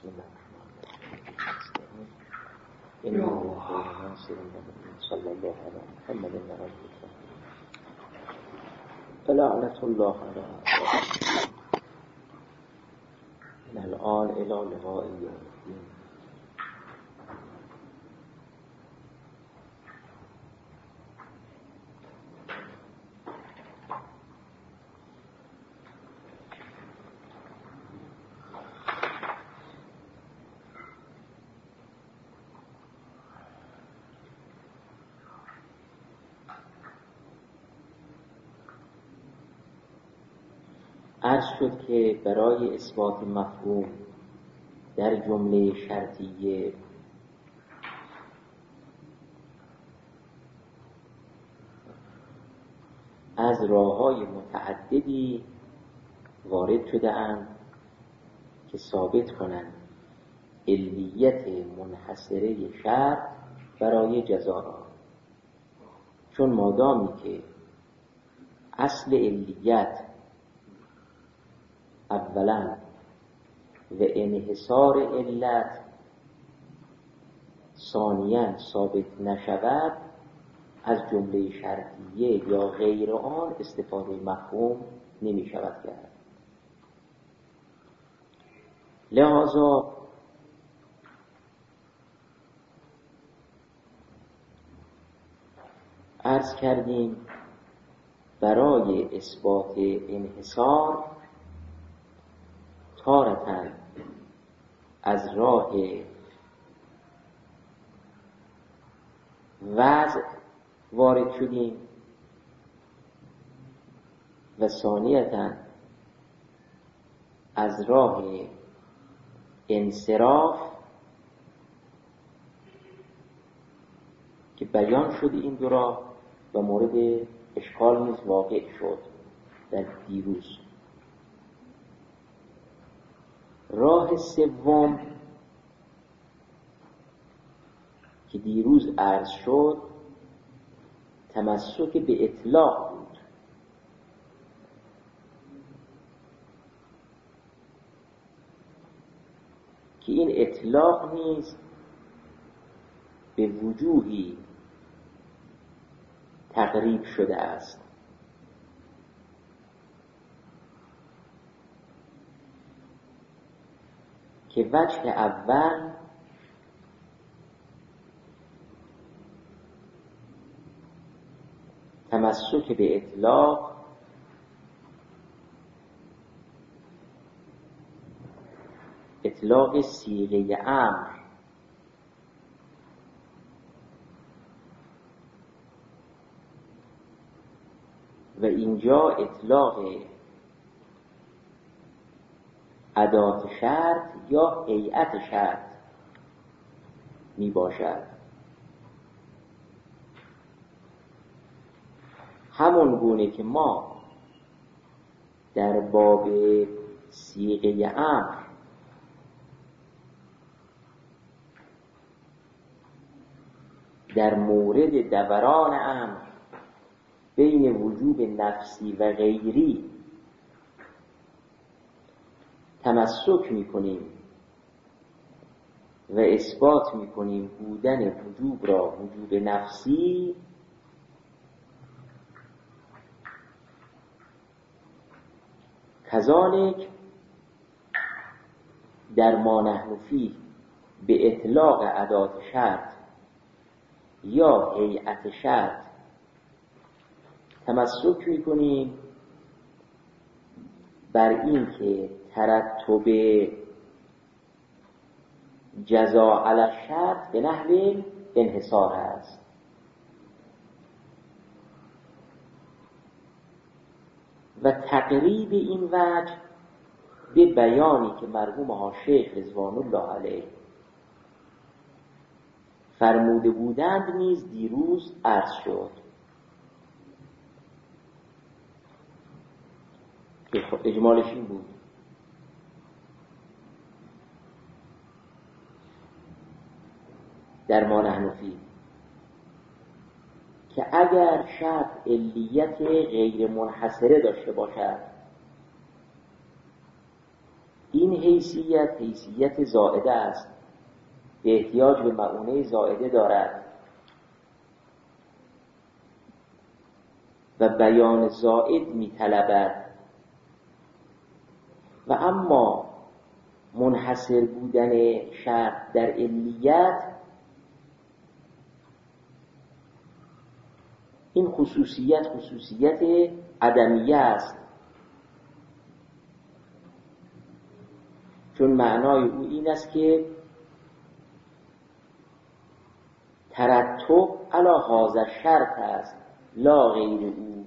بسم الله الرحمن الرحیم. صلی الله علی محمد و آله لعنت الله علیه من الان الی لقاء یوم الدین. عرض شد که برای اثبات مفهوم در جمله شرطیه از راه‌های متعددی وارد شده اند که ثابت کنند علیت منحصره شرط برای جزا را. چون مادامی که اصل علیت اولا و انحصار علت ثانیاً ثابت نشود، از جمله شرطیه یا غیر آن استفاده مفهوم نمی شود کرد. لذا عرض کردیم برای اثبات انحصار تارتاً از راه وضع وارد شدیم و ثانیتاً از راه انصراف که بیان شد این دو راه و مورد اشکال نیز واقع شد در دیروز. راه سوم که دیروز عرض شد تمسک به اطلاق بود که این اطلاق نیز به وجوهی تقریب شده است. که وجه اول تمسک به اطلاق صیغه امر و اینجا اطلاق ادات شرط یا هیئت شرط می باشد. همون گونه که ما در باب صیغه امر در مورد دوران امر بین وجوب نفسی و غیری تمسک میکنیم و اثبات میکنیم بودن وجوب را وجوب نفسی، کذالک در ما نحن فیه به اطلاق ادات شرط یا هیئت شرط تمسک میکنیم بر این که ترتب جزا علی الشرط به نحو انحصار است. و تقریب این وجه به بیانی که مرحوم شیخ رضوان الله علیه فرموده بودند نیز دیروز عرض شد. که اجمالش این بود در ما نحن فیه که اگر شرط علیت غیر منحصره داشته باشد، این این حیثیت زائده است، به احتیاج به مؤونه زائده دارد و بیان زائد می‌طلبد. و اما منحصر بودن شرط در علیت، این خصوصیت عدمیه است، چون معنای او این است که ترتب علی هذا شرط است لا غیر او.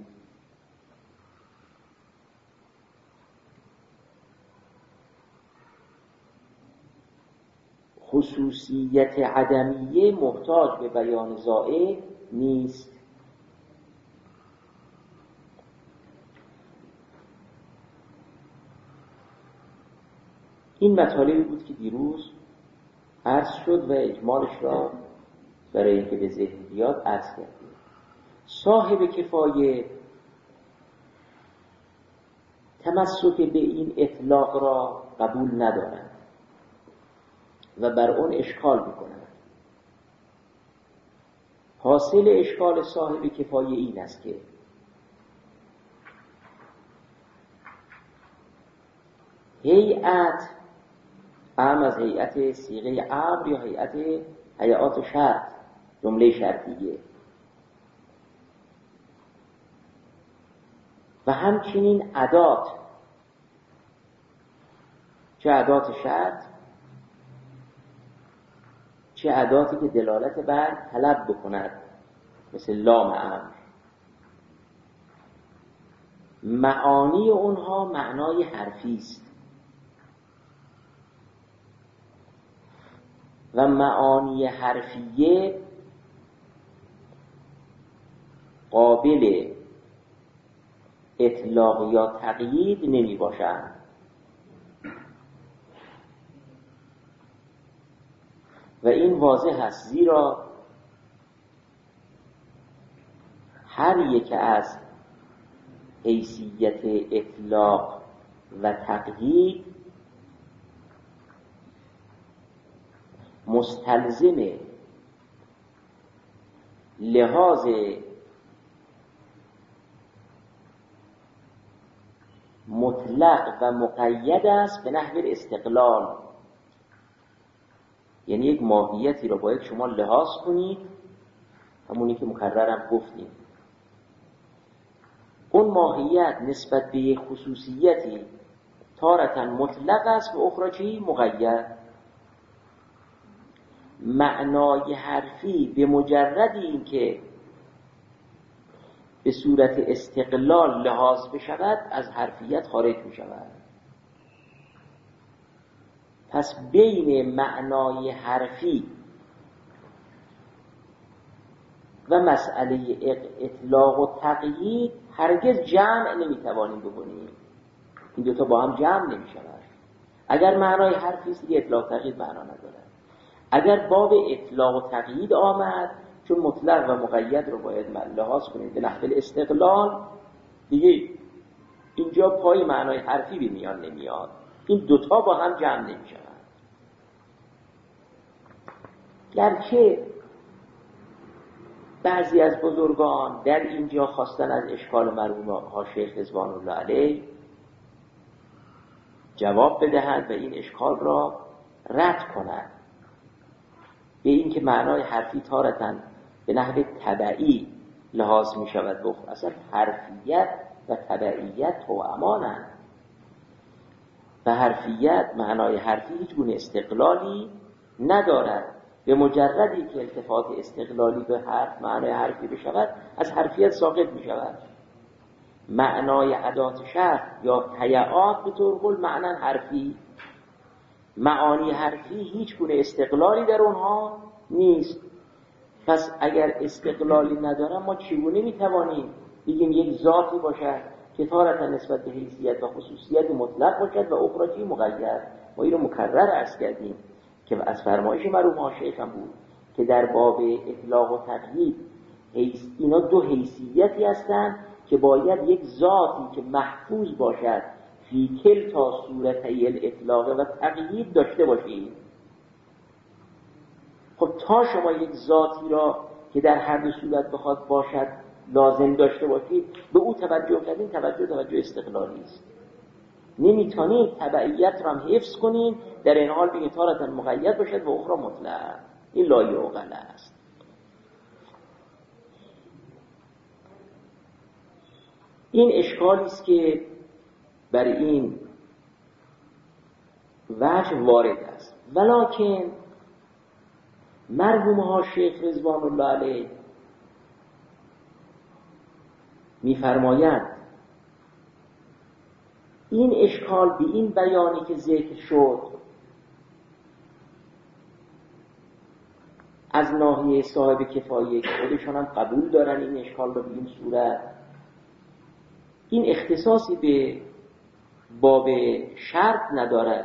خصوصیت عدمیه محتاج به بیان زائد نیست. این مطالبی بود که دیروز عرض شد و اجمالش را برای اینکه به ذهن بیاد عرض کردیم. صاحب کفایه تمسک به این اطلاق را قبول ندارند و بر اون اشکال میکنند. حاصل اشکال صاحب کفایه این است که هیئت اهم از هیئت صیغه امر یا هیئات شرط، جمله شرطیه، و همچنین ادات، چه ادات شرط چه اداتی که دلالت بر طلب بکند مثل لام امر، معانی اونها معنای حرفی است و معانی حرفیه قابل اطلاق یا تقیید نمی باشند. و این واضح است، زیرا هر یک از حیثیت اطلاق و تقیید مستلزم لحاظ مطلق و مقید است به نحو استقلال. یعنی یک ماهیتی را باید شما لحاظ کنید، همونی که مکررم گفتیم. اون ماهیت نسبت به یک خصوصیتی تارة مطلق است و اخرى مقید. معنای حرفی به مجرد این که به صورت استقلال لحاظ بشود از حرفیت خارج می شود. پس بین معنای حرفی و مسئله اطلاق و تقیید هرگز جمع نمیتوانیم بکنیم. این دوتا با هم جمع نمی شود. اگر معنای حرفی است دیگه اطلاق و تقیید معنا ندارد. اگر باب اطلاق و تقیید آمد، چون مطلق و مقید رو باید لحاظ کنید به نحو استقلال، دیگه اینجا پای معنای حرفی به میان نمیاد. این دوتا با هم جمع نمی شود. گرچه بعضی از بزرگان در اینجا خواستن از اشکال مرحوم آقا شیخ رضوان الله علیه جواب بدهند و این اشکال را رد کنند، به این که معنای حرفی تارة به نحو تبعی لحاظ می شود. اصلا حرفیت و تبعیت توأمانند و حرفیت، معنای حرفی هیچ گونه استقلالی ندارد. به مجردی که التفات استقلالی به حرف معنای حرفی بشود از حرفیت ساقط می شود. معنای ادات شرط یا تیعات به طور کل معنی حرفی، معانی حرفی هیچ گونه استقلالی در اونها نیست. پس اگر استقلالی ندارم ما چگونه میتوانیم بگیم یک ذاتی باشد که تارة نسبت به حیثیت و خصوصیت مطلق باشد و اخرى مقید؟ ما این رو مکرر عرض کردیم که از فرمایش مرحوم شیخ هم بود که در باب اطلاق و تقیید اینا دو حیثیتی هستند که باید یک ذاتی که محفوظ باشد فی کلتا صورتی الاطلاق و تقیید داشته باشید. خب تا شما یک ذاتی را که در هر دو صورت بخواد باشد لازم داشته باشید، به او توجه کردین، توجه استقلالی است. نمیتونید تبعیت را هم حفظ کنید در این حال بگید تارة مقید باشد و اخرى مطلق. این لا یعقل است. این اشکالی است که بر این وجه وارد است. ولکن مرحوم ها شیخ رضوان الله علیه می‌فرمایند این اشکال به این بیانی که ذکر شد از ناحیه صاحب کفایه که خودشان هم قبول دارن این اشکال رو به این صورت، این اختصاصی به باب شرط ندارد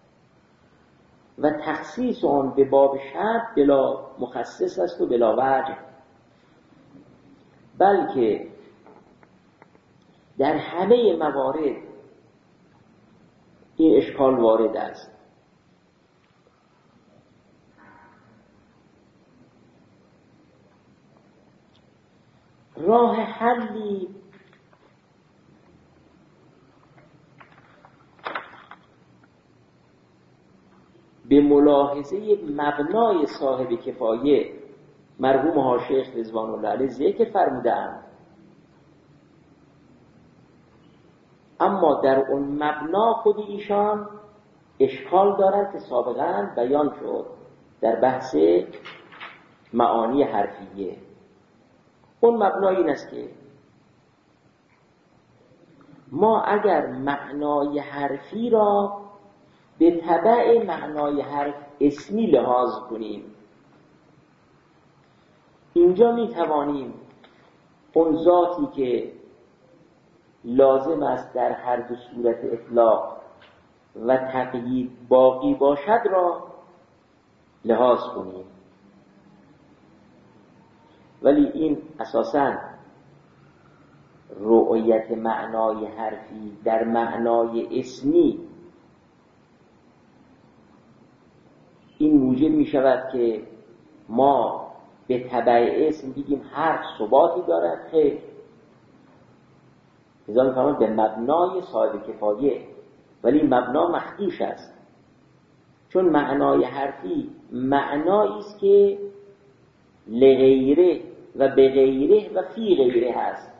و تخصیص آن به باب شرط بلا مخصص است و بلا وجه، بلکه در همه موارد این اشکال وارد است. راه حلی به ملاحظه مبنای صاحب کفایه مرحوم ها شیخ رضوان الله علیه ذکر فرمودند، اما در اون مبنا خود ایشان اشکال دارد که سابقاً بیان شد در بحث معانی حرفیه. اون مبنا این است که ما اگر معنای حرفی را به تبع معنای حرف اسمی لحاظ کنیم، اینجا می توانیم اون ذاتی که لازم است در هر دو صورت اطلاق و تقیید باقی باشد را لحاظ کنیم. ولی این اساساً رؤیت معنای حرفی در معنای اسمی این موجب می شود که ما به تبع اسم بگیم حرف ثباتی دارد. خیر، لذا می فرماید به مبنای صاحب کفایه، ولی مبنا مخدوش است، چون معنای حرفی معنایی است که لغیره و به غیره و فی غیره هست.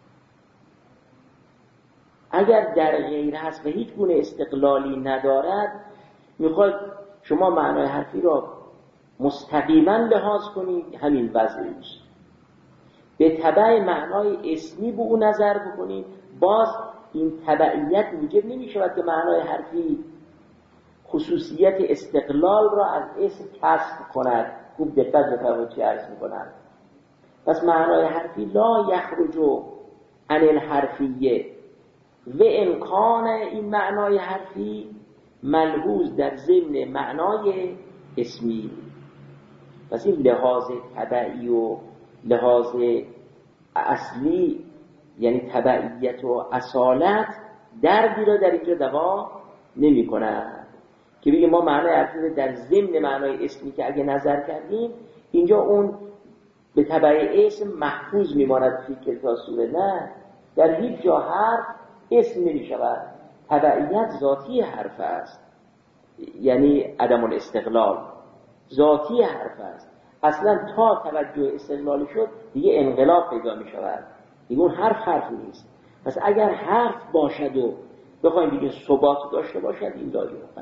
اگر در غیره هست و هیچ گونه استقلالی ندارد، میخواد شما معنای حرفی را مستقیما لحاظ کنید، همین وضعش. به تبع معنای اسمی به او نظر بکنید، باز این تبعیت موجب نمی شود که معنای حرفی خصوصیت استقلال را از اسم کسب کند. خوب دقت بفرمایید چی عرض میکنم. پس معنای حرفی لا یخرج عن الحرفیه و امکان این معنای حرفی ملحوظ در ضمن معنای اسمی. پس این لحاظ تبعی و لحاظ اصلی، یعنی تبعیت و اصالت، دردی را در اینجا دوا نمی کند که بگیم ما معنای حرفی در ضمن معنای اسمی که اگه نظر کردیم اینجا اون به تبع اسم محفوظ میماند فی کلتا صوره. نه، در هیچ جا حرف اسم نمی شود. تبعیت ذاتی حرف است، یعنی عدم الاستقلال ذاتی حرف است. اصلا تا توجه استقلالی شد دیگه انقلاب پیدا می شود، دیگه اون حرف نیست. پس اگر حرف باشد و بخوایم دیگه ثبات داشته باشد، این لا یعقل.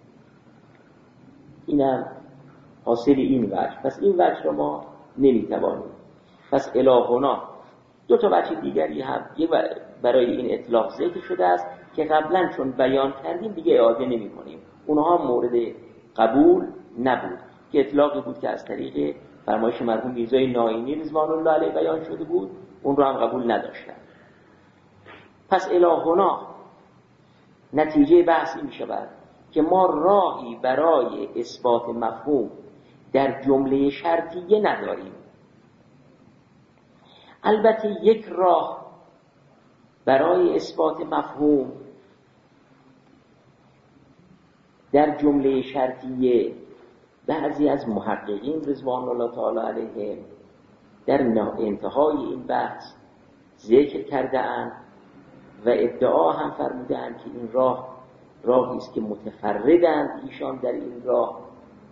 اینم حاصل این وجه. پس این وجه رو ما نمیتوانیم. پس الهنا دو تا وجه دیگری هم برای این اطلاق ذکر شده است که قبلا چون بیان کردیم دیگه اعاده نمی کنیم. اونها مورد قبول نبود که اطلاقی بود که از طریق فرمایش مرحوم میرزای ناینی رضوان الله علیه بیان شده بود، اون رو هم قبول نداشتن. پس الهنا نتیجه بحث این می شود که ما راهی برای اثبات مفهوم در جمله شرطیه نداریم. البته یک راه برای اثبات مفهوم در جمله شرطیه بعضی از محققین رضوان الله تعالی علیهم در انتهای این بحث ذکر کرده اند و ادعا هم فرموده اند که این راهی است که متفردند ایشان در این راه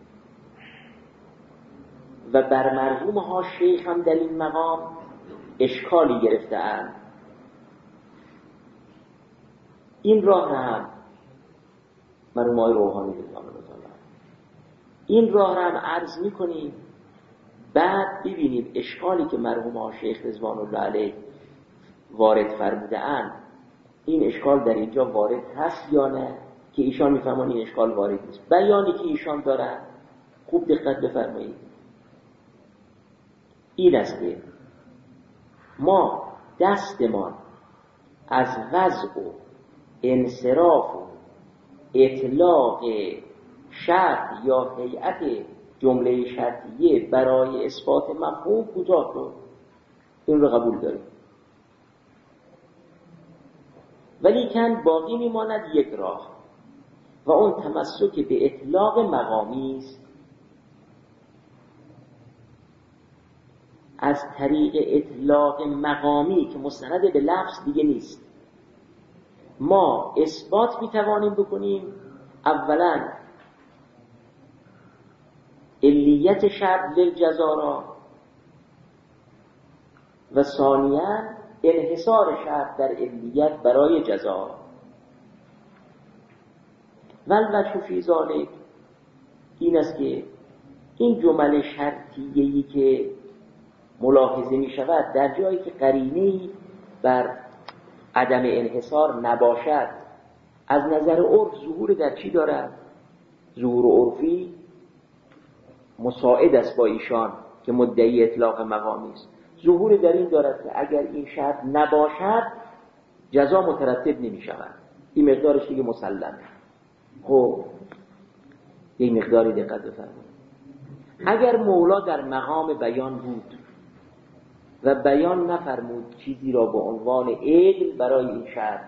و بر مرحوم ها شیخ هم در این مقام اشکالی گرفته اند. این راه هم مرحوم های روحانی رضوان الله تعالی این راه را هم عرض میکنیم، بعد ببینیم اشکالی که مرحوم ها شیخ رضوان الله علیه وارد فرموده اند این اشکال در اینجا وارد هست یا نه، که ایشان میفهمن این اشکال وارد نیست. بیانی که ایشان دارن خوب دقت بفرمایید این است که ما دستمان از وضع و انصراف و اطلاق شرط یا هیئت جمله شرطیه برای اثبات مفهوم کوتاه شد، این رو قبول داریم، ولیکن باقی میماند یک راه و اون تمسک به اطلاق مقامی است. از طریق اطلاق مقامی که مستند به لفظ دیگه نیست ما اثبات میتوانیم بکنیم اولا علیت شرط للجزا را و ثانیا انحصار شرط در علیت برای جزا. والوجه فی ذلک این است که این جمله شرطیه‌ای که ملاحظه می شود در جایی که قرینه‌ای بر عدم انحصار نباشد از نظر عرف ظهور در چی دارد؟ ظهور عرفی مساعد است با ایشان که مدعی اطلاق مقامی است. ظهور در این دارد که اگر این شرط نباشد جزا مترتب نمی شود. این مقدارش دیگه مسلمه. خب این مقداری دقت بفرمایید. اگر مولا در مقام بیان بود و بیان نفرمود چیزی را به عنوان عدل برای این شرط،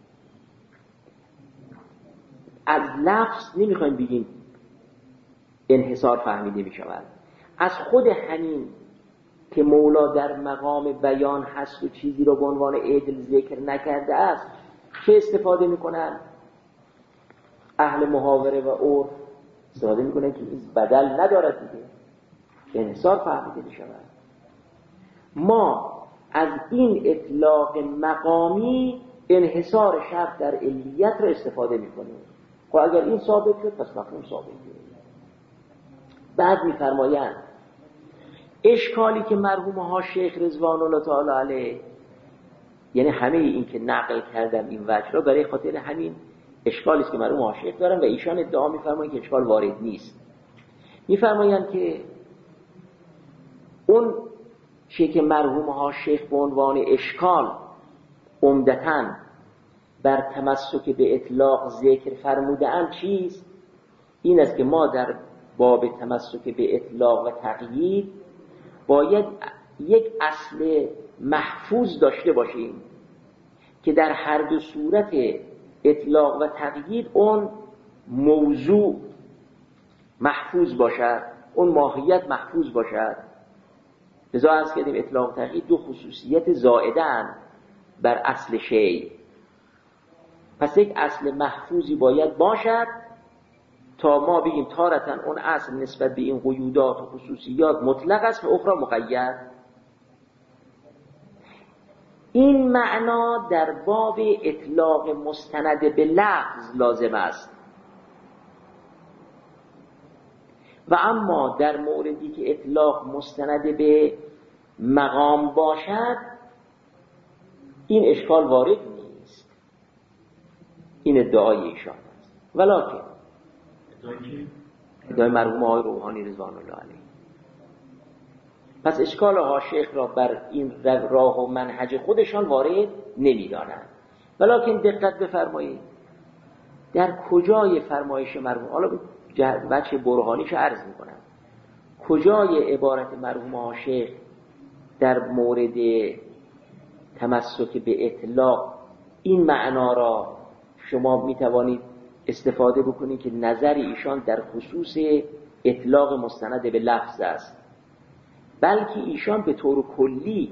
از لفظ نمیخوایم بگیم انحصار فهمیده می شود، از خود همین که مولا در مقام بیان هست و چیزی را به عنوان عدل ذکر نکرده است چه استفاده میکنن؟ اهل محاوره و عرف استفاده میکنن که این بدل ندارد دیگه، انحصار فهمیده می شود. ما از این اطلاق مقامی انحصار شرط در علیت را استفاده میکنیم. خب اگر این ثابت شد پس مفهوم ثابت شد. بعد میفرمایند اشکالی که مرحوم ها شیخ رضوان الله تعالی علیه، یعنی همه این که نقل کردم این وجه را برای خاطر همین اشکالی است که مرحوم ها شیخ دارن و ایشان ادعا میفرمایند که اشکال وارد نیست. میفرمایند که اون چیزی که مرحوم ها شیخ به عنوان اشکال عمدتاً بر تمسک به اطلاق ذکر فرموده‌اند چیست؟ این است که ما در باب تمسک به اطلاق و تقیید باید یک اصل محفوظ داشته باشیم که در هر دو صورت اطلاق و تقیید اون موضوع محفوظ باشد، اون ماهیت محفوظ باشد. لذا عرض کردیم اطلاق و تقیید دو خصوصیت زائدن بر اصل شیء. پس یک اصل محفوظی باید باشد تا ما بگیم تارتاً اون اصل نسبت به این قیودات و خصوصیات مطلق است و اخرى مقید. این معنا در باب اطلاق مستند به لفظ لازم است و اما در موردی که اطلاق مستند به مقام باشد این اشکال وارد نیست. این ادعای ایشان است. ولکن ادعای مرحوم آقای روحانی رضوان الله علیه. پس اشکال ها شیخ را بر این راه و منهج خودشان وارد نمی‌دانند. ولکن دقت بفرمایید در کجای فرمایش مرحوم، حالا بچه برهانیش عرض میکنم، کجای عبارت مرحوم ها شیخ در مورد تمسک به اطلاق این معنا را شما میتوانید استفاده بکنید که نظر ایشان در خصوص اطلاق مستند به لفظ است، بلکه ایشان به طور کلی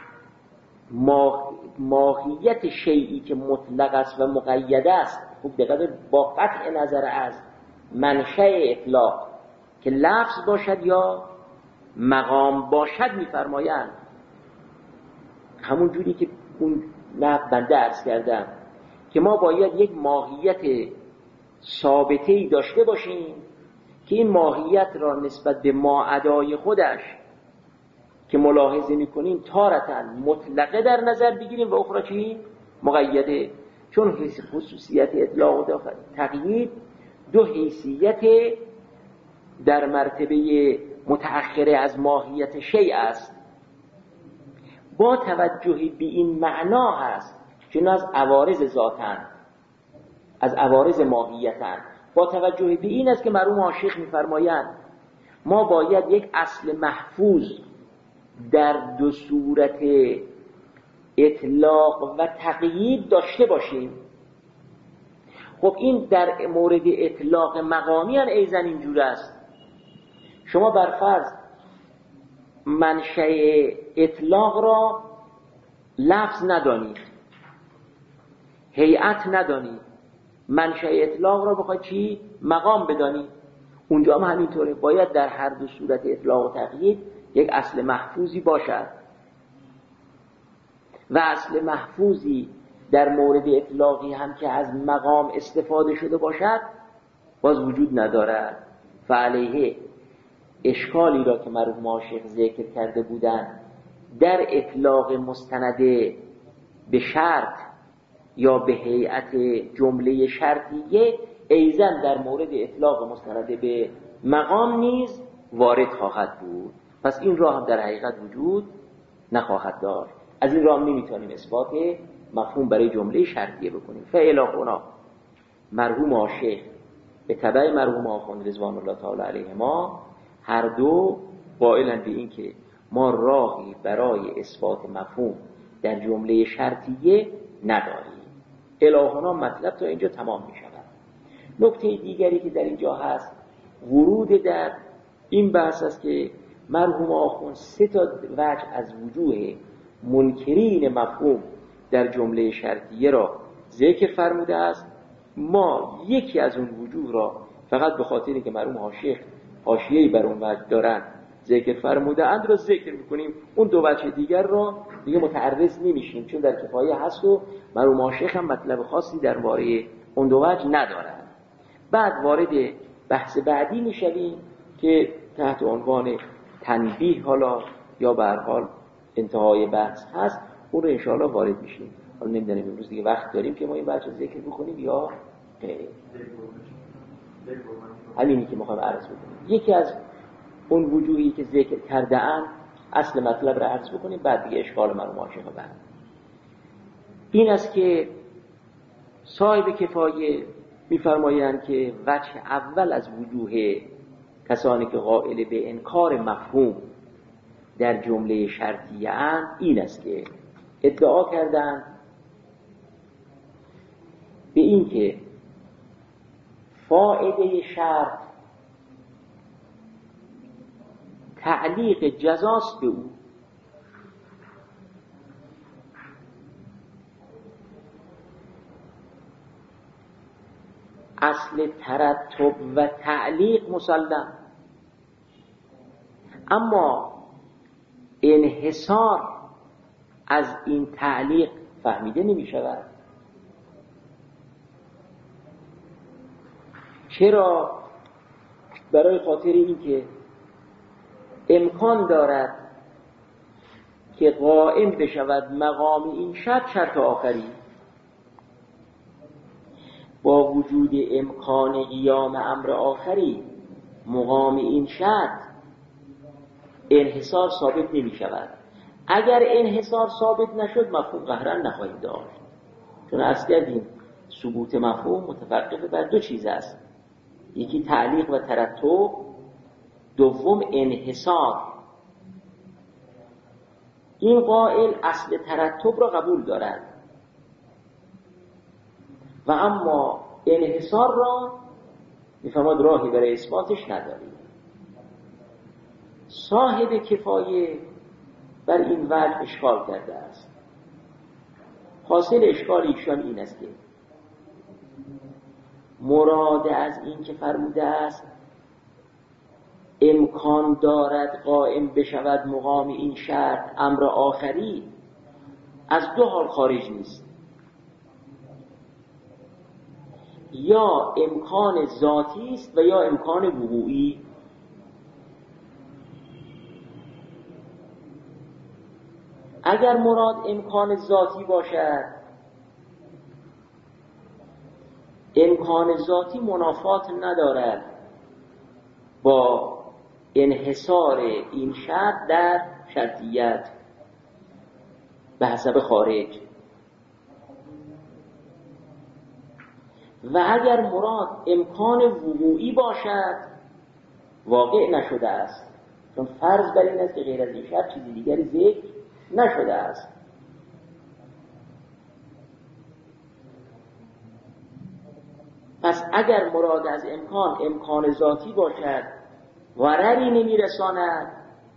ماهیت شیئی که مطلق است و مقید است، خوب دقیقه با قطع نظر از منشأ اطلاق که لفظ باشد یا مقام باشد می‌فرمایند. همون جوری که اون بنده عرض کردم که ما باید یک ماهیت ثابته‌ای داشته باشیم که این ماهیت را نسبت به ماعدای خودش که ملاحظه می‌کنیم تارةً مطلقه در نظر بگیریم و اخرى چی؟ مقیده. چون خصوصیت اطلاق و تقیید دو حیثیت در مرتبه متأخره از ماهیت شیء است. با توجه به این معنا هست چون از عوارض ذاتن، از عوارض ماهیتن. با توجه به این است که مرحوم عاشق می‌فرمایند ما باید یک اصل محفوظ در دو صورت اطلاق و تقیید داشته باشیم. خب این در مورد اطلاق مقامی هم ایضا اینجور است. شما برفرض منشأ اطلاق را لفظ ندانید، هیئت ندانید، منشأ اطلاق را بخواید چی؟ مقام بدانید. اونجا هم همینطوره، باید در هر دو صورت اطلاق و تقیید یک اصل محفوظی باشد و اصل محفوظی در مورد اطلاقی هم که از مقام استفاده شده باشد باز وجود ندارد. فعلیه اشکالی را که مرحوم عاشق ذکر کرده بودند در اطلاق مستنده به شرط یا به هیئت جمله شرطیه ایضا در مورد اطلاق مستنده به مقام نیز وارد خواهد بود. پس این راه هم در حقیقت وجود نخواهد داشت. از این راه نمیتونیم اثبات مفهوم برای جمله شرطیه بکنیم. فالاخونا مرحوم عاشق به تبع مرحوم آخوند رضوان الله تعالی علیهما هر دو قائلند به این که ما راهی برای اثبات مفهوم در جمله شرطیه نداریم. الهنا مطلب تا اینجا تمام می شود. نکته دیگری که در اینجا هست ورود در این بحث است که مرحوم آخوند سه تا وجه از وجوه منکرین مفهوم در جمله شرطیه را ذکر فرموده است. ما یکی از اون وجوه را فقط به خاطری که مرحوم عاشق حاشیه‌ای بر اون وجه دارن ذکر فرموده اند را ذکر می‌کنیم. اون دو وجه دیگر را دیگه متعرض نمی‌شیم چون در کفایه هست و مرحوم عاشق هم مطلب خاصی درباره اون دو وجه ندارند. بعد وارد بحث بعدی می‌شویم که تحت عنوان تنبیه حالا یا به هر حال انتهای بحث هست، اون رو انشاءالله وارد میشیم. حالا نمیدونم امروز دیگه وقت داریم که ما این بحث رو ذکر بکنیم یا همینی که میخوایم عرض بکنیم. یکی از اون وجوهی که ذکر کرده اند اصل مطلب رو عرض بکنیم، بعد دیگه اشکال مرحوم عاشق بعد این است که صاحب کفایه میفرمایند که وجه اول از وجوه کسانی که قائل به انکار مفهوم در جمله شرطیه اند این است که ادعا کردند به این که فائده شرط تعلیق جزاست به او. اصل ترتب و تعلیق مسلم، اما انحصار از این تعلیق فهمیده نمی شود. چرا؟ برای خاطر این که امکان دارد که قائم بشود مقام این شرط آخری. با وجود امکان قیام امر آخری مقام این شرط انحصار ثابت نمی شود. اگر انحصار ثابت نشد مفهوم قهرا نخواهیم داشت، چون از کردیم ثبوت مفهوم متوقف بر دو چیز است، یکی تعلیق و ترتب، دوم انحصار. این قائل اصل ترتب را قبول دارد و اما انحصار را میفهمد راهی برای اثباتش نداریم. صاحب کفایه بر این وجه اشکال کرده است. حاصل اشکال ایشان این است که مراد از این که فرموده است امکان دارد قائم بشود مقام این شرط امر آخری، از دو حال خارج نیست. یا امکان ذاتی است و یا امکان وقوعی. اگر مراد امکان ذاتی باشد، امکان ذاتی منافات ندارد با انحصار این شرط در شرطیت به حسب خارج. و اگر مراد امکان وقوعی باشد واقع نشده است، چون فرض بر این است که غیر از این شرط چیزی دیگری ذکر نشده است. پس اگر مراد از امکان ذاتی باشد ضرری نمیرساند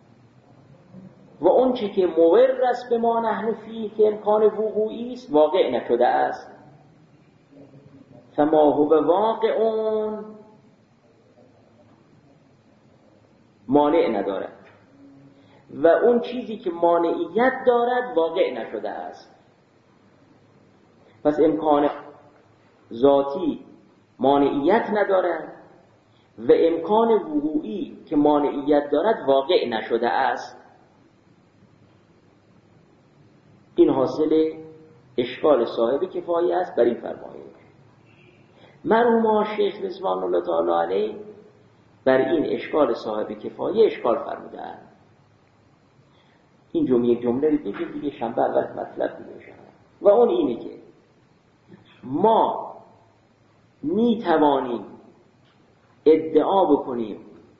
و اون چی که مور است به ما نحن فیه که امکان وقوعی است واقع نشده است، فما هو واقع مانع ندارد و اون چیزی که مانعیت دارد واقع نشده است. پس امکان ذاتی مانعیت ندارد و امکان وقوعی که مانعیت دارد واقع نشده است. این حاصل اشکال صاحب کفایه است بر این فرمایش. مرحوم شیخ رضوان الله تعالی علیه بر این اشکال صاحب کفایه اشکال فرمودند. این جمله دیگه شنبه اول مطلب دیگه شد و اون اینه که ما می توانیم ادعا بکنیم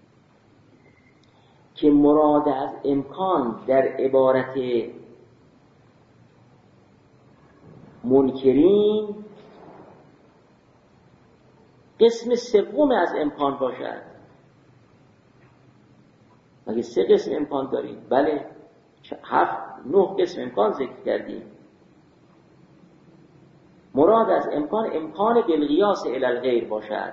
که مراد از امکان در عبارت منکرین قسم سوم از امکان باشد. مگه 3 قسم امکان داریم؟ بله 7-9 قسم امکان ذکر کردیم. مراد از امکان بالقیاس الی الغیر باشد.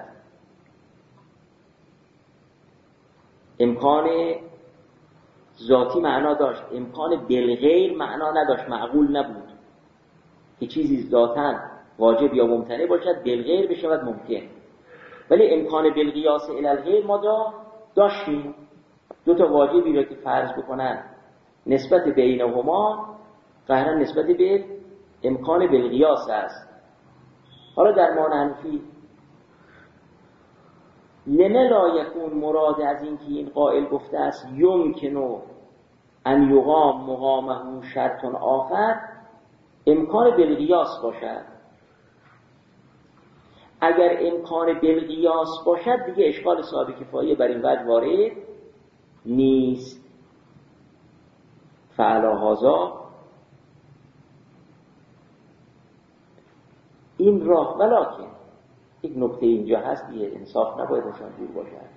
امکان ذاتی معنا داشت، امکان بالغیر معنا نداشت، معقول نبود که چیزی ذاتاً واجب یا ممتنع باشد بالغیر بشود ممکن. ولی امکان بالقیاس الی الغیر ما داشتیم. 2 واجبی را که فرض بکنن نسبت بینهما قهرا نسبت به امکان بالقیاس است. حالا در ما ننفی لمه لا یکون مراد از این که این قائل گفته است یمکنو ان یقام مقامه شرط آخر امکان بالقیاس باشد. اگر امکان بالقیاس باشد دیگه اشکال صاحب کفایه بر این وجه وارد نیست. فعلا هذا این راه ولکن یک نکته اینجا هست که انصاف نباید ازشان دور باشد.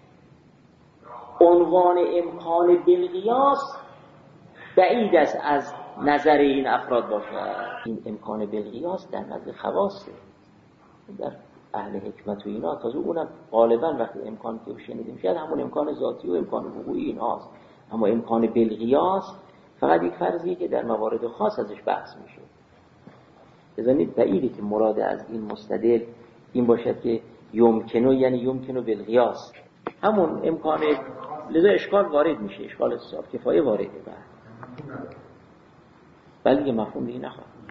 عنوان امکان بالقیاس بعید است از نظر این افراد باشد. این امکان بالقیاس در نظر خواصه، در اهل حکمت و اینا تازه اونم غالبا وقتی امکان که شنیده میشه همون امکان ذاتی و امکان وقوعی ایناست. اما امکان بالقیاس فقط یک فرضیه که در موارد خاص ازش بحث میشه. بزنید بعیده که مراد از این مستدل این باشد که یمکنو یعنی یمکنو بالقیاس همون امکان، لذا اشکال وارد میشه، اشکال صاحب کفایه وارده. ولی مفهوم دیگه نخواهد.